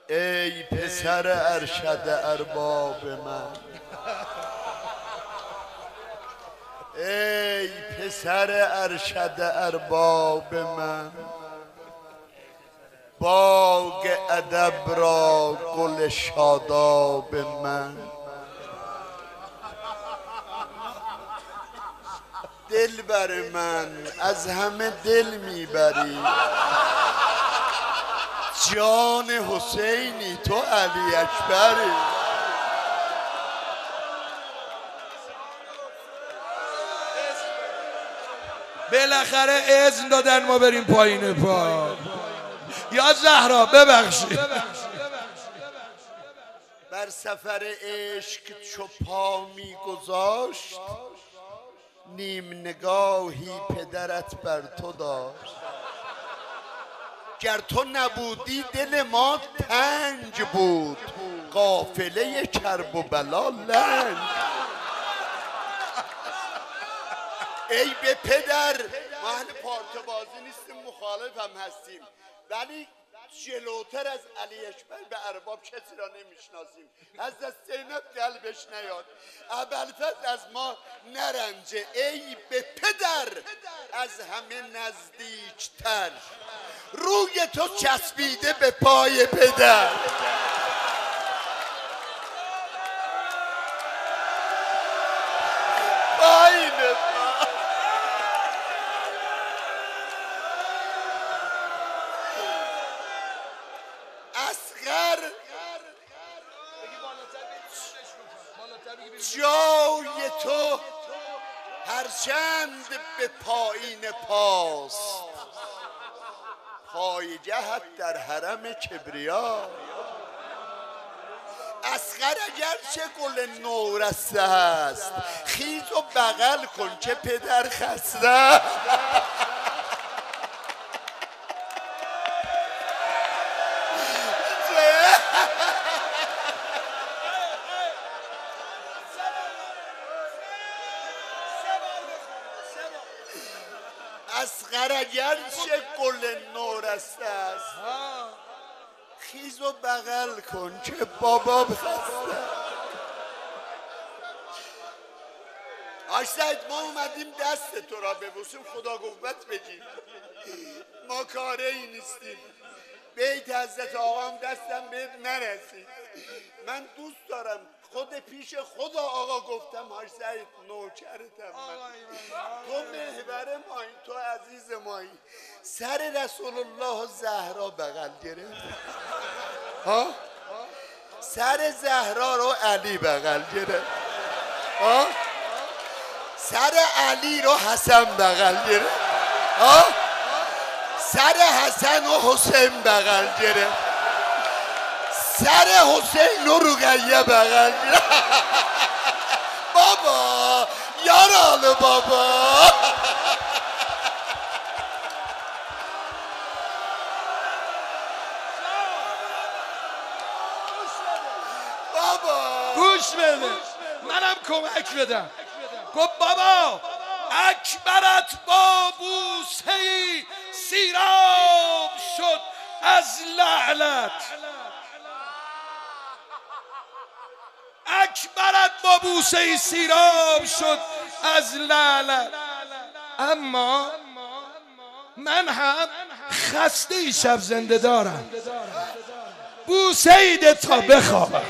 ای پسر ارشد ارباب من، ای پسر ارشد ارباب من، باغ ادب را گل شاداب من. دل بر من از همه دل میبری، جان حسینی تو علی اکبری. بالاخره اذن دادن ما بریم پایین پا. یا زهرا ببخشید. بر سفر عشق چو پا میگذاشت، نیم نگاهی پدرت بر تو داشت. گر تو نبودی دل ما تنگ بود، قافله کرب و بلا لنگ. ای به پدر، ما اهل پارت بازی نیستیم، مخالف هم هستیم، ولی جلوتر از علی اکبر به ارباب کسی را نمیشناسیم. حضرت زینب قلبش نیاد، ابوالفضل از ما نرنجه. ای به پدر از همه نزدیکتر، روی تو چسبیده به پای پدر. پایین اصغر جای تو هرچند به پایین پاست، پای جهت در حرم کبریا. اصغر اگر چه گل نورسته است، خیز و بغل کن که پدر خسته. اصغر اگر چه گل نورسته است، خیز و بغل کن که بابا خسته. آج سعید ما اومدیم دست تو را ببوسیم، خدا قوت بگیم، ما کاره ای نیستیم. بیت حضرت آقام دستم بهت نرسید. من دوست دارم خود پیش خدا آقا گفتم حاج سعید نوکرتم من، تو محور مایی، تو عزیز مایی. سر رسول الله زهرا بغل گرفت، ها سر زهرا رو علی بغل گرفت، ها سر علی رو حسن بغل گرفت، ها سر حسن و حسین بغل گرفت، سر حسین و رقیه بغل گرفت. بابا یارال بابا. بابا گوش بده، منم کمک بدم. گفت بابا اکبرت با بوسه‌ای سیراب شد از لعلت. اکبرت با بوسه‌ای سیراب شد از لعلت. اما من هم خسته شب زنده دارم، بوسه‌ای ده تا بخوابم.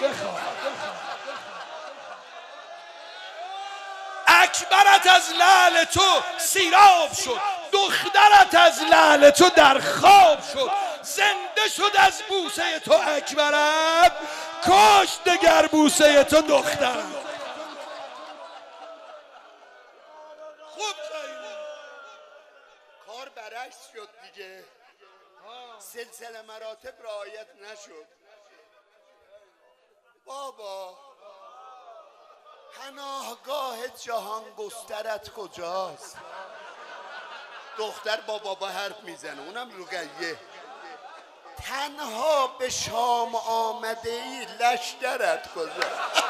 اکبرت از لعل تو سیراب شد، دخترت از لعل تو در خواب شد. زنده شد از بوسه تو اکبرت، کاشت دگر بوسه تو دخترت. خوب کار برعکس شد دیگه، سلسله مراتب رعایت نشد. بابا پناهگاه جهان گسترت کجاست؟ دختر با بابا حرف میزنه، اونم رقیه. تنها به شام آمده ای لشکرت کجاست؟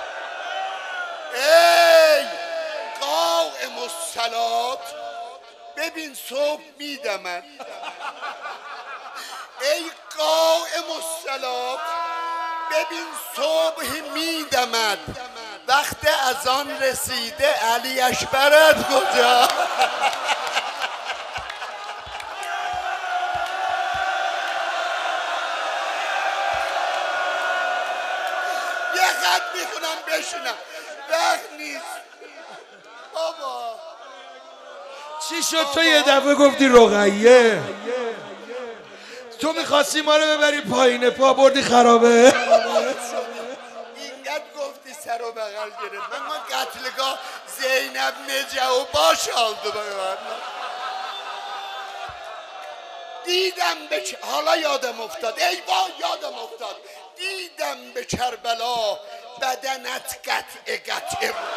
ای قائم الصلات ببین صبح میدمد ای قائم الصلاة، ببین صبح میدمد، وقت اذان رسیده علی اکبرت کجا؟ یه خط میخونم بشینم وقت نیست بابا. چی شد تو یه دفعه گفتی رقیه؟ تو میخواستی ما رو ببری پایین، پا بردی خرابه. اینقدر گفتی سر و بغل گرفت. من قتلگاه زینب نجا و باش آلدو بگم دیدم حالا یادم افتاد، ای وای یادم افتاد، دیدم به کربلا بدنت قطع بود.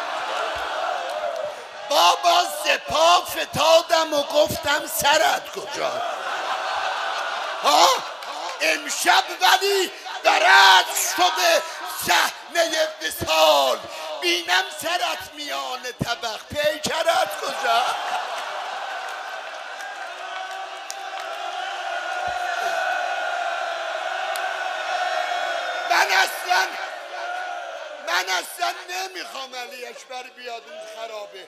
بابا سپاه فتادم و گفتم سرت کجا؟ ها امشب ولی برد شده صحنه وصال، بینم سرت میان طبق، پیکرت کجا؟ من اصلا نمیخوام علی اکبر بیاد اون خرابه.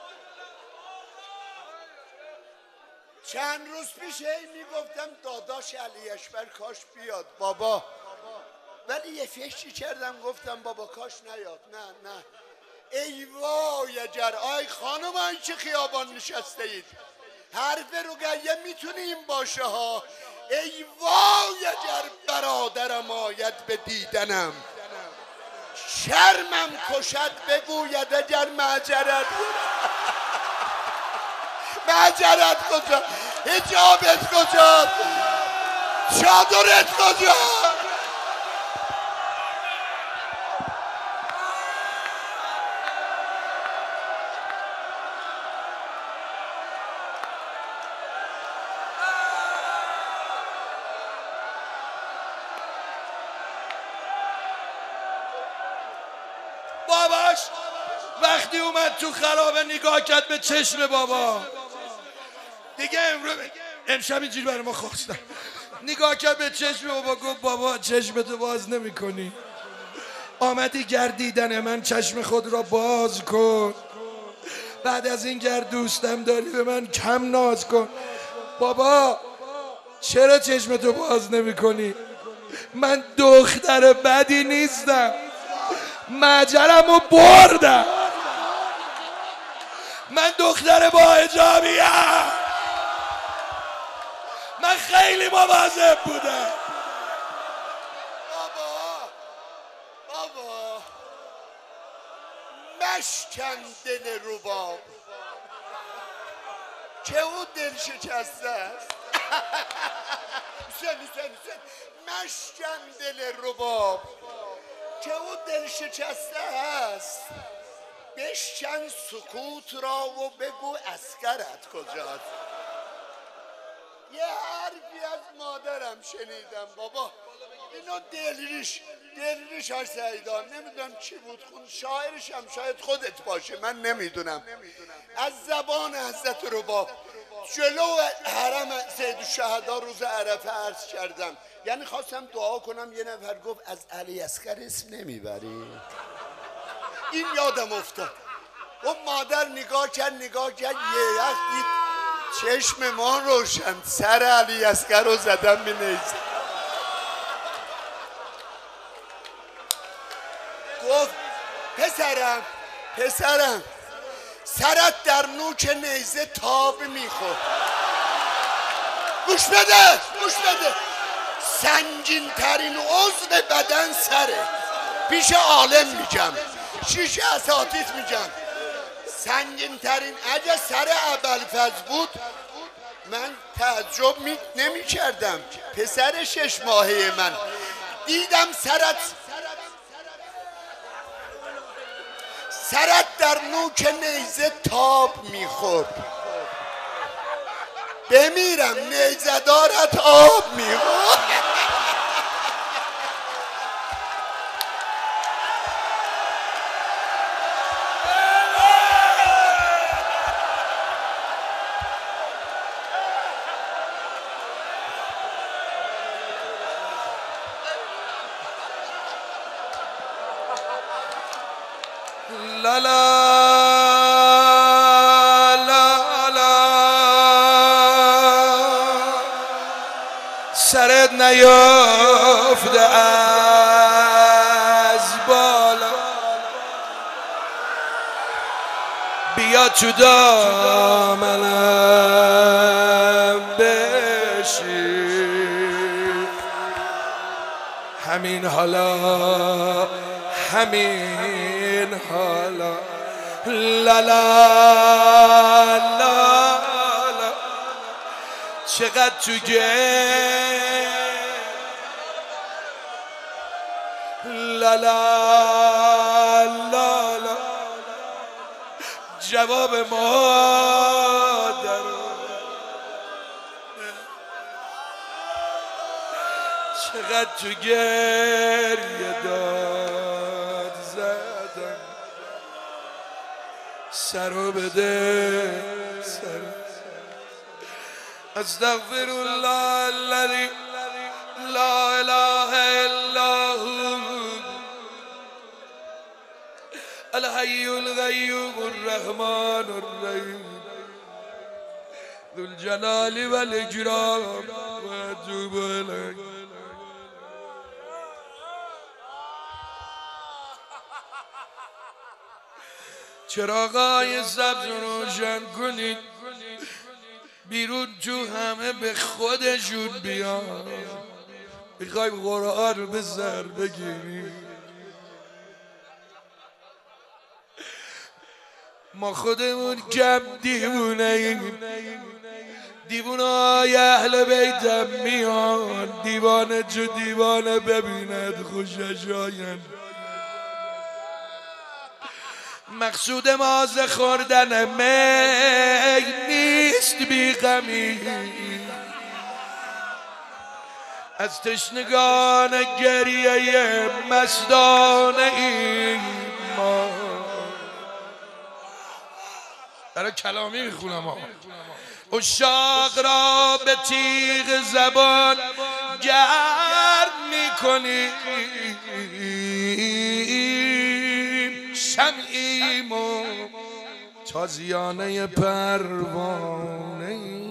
چند روز پیش میگفتم داداش علی اکبر کاش بیاد بابا، ولی یه فکری کردم گفتم بابا کاش نیاد. نه ای وای اجر آی خانم این چه خیابان نشسته اید، حرف رقیه میتونه این باشه ها. ای وای اجر برادرم آید به دیدنم، شرمم کشد بگوید اگر معجرت معجرت کجا؟ حجابت کجا؟ چادرت کجا؟ باباش وقتی اومد تو خرابه نگاه کرد به چشم بابا، دیگه امشب اینجوری برای ما خواستن، نگاه کرد به چشم بابا گفت بابا چشمتو باز نمی کنی، آمدی گردیدن من چشم خود را باز کن، بعد از این گر دوستم داری به من کم ناز کن. بابا چرا چشمتو باز نمی کنی؟ من دختر بدی نیستم، مجرمو بردم، من دختر با حجابیم، من خیلی مواظب بودم. بابا مشکن دل رباب که او دل شکسته است. مشکن دل رباب که او دل شکسته است، بشکن سکوت را و بگو اسکرت کجاست. یه حرفی از مادرم شنیدم بابا، اینو دلریش ها سعیدان نمیدونم چی بود، خون شاعرش هم شاید خودت باشه من نمیدونم، از زبان حضرت رباب جلو حرم سید الشهدا روز عرفه عرض کردم، یعنی خواستم دعا کنم، یه نفر گفت از علی اصغر اسم نمیبری؟ این یادم افتاد. اون مادر نگاه کرد یه وقت دید چشم ما روشن، سر علی اصغر رو زدم می نیزه، گفت پسرم سرت در نوک نیزه تاب میخورد. گوش بده سنگین ترین عضو بدن سره، پیش عالم میگم، شیش اساتید میگم، سنگین ترین، اگه سر ابوالفضل بود من تعجب نمی کردم. پسر 6 ماهه من دیدم سرت در نوک نیزه تاب میخورد، بمیرم نیزه دارت آب میخورد. لا لا لا لا سرت نیافته از بالا بیا تو دامنم بشین همین حالا همین حالا لا لا لا لا چقدر تو لا لا لا لا جواب مادر چقدر تو گریه داد زدم سرو بده سر استغفر الله الذي لا اله الا هو الحي القيوم الرحمن الرحيم ذو الجلال والاكرام واتوب اليك چراغای سبز روشن کنید بیرون تو همه به خودشون بیان میخوایم قرآن رو به سر بگیریم ما خودمون کم دیوونه ایم دیوونه های اهل بیتم میان دیوانه چو دیوانه ببیند خوشش آیند مقصود ما ز خوردن می نیست بی غمی از تشنگان گریه مستانه ایم ما برای کلامی میخونم ها عشاق را به تیغ زبان گرم میکنیم شمعیم و تازیانه پروانه